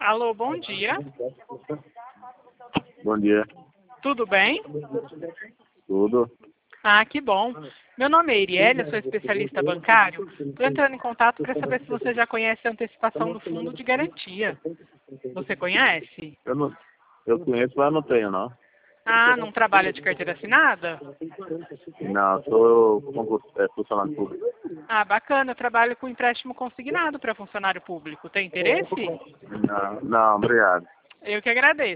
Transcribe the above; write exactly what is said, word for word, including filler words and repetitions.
Alô, bom dia. Bom dia. Tudo bem? Tudo? Ah, que bom. Meu nome é Iriele, eu sou especialista bancário. Estou entrando em contato para saber se você já conhece a antecipação do fundo de garantia. Você conhece? Eu não, eu conheço, mas não tenho, não. Ah, não trabalha de carteira assinada? Não, sou concurso, é, funcionário público. Ah, bacana. Eu trabalho com empréstimo consignado para funcionário público. Tem interesse? Não, não, obrigado. Eu que agradeço.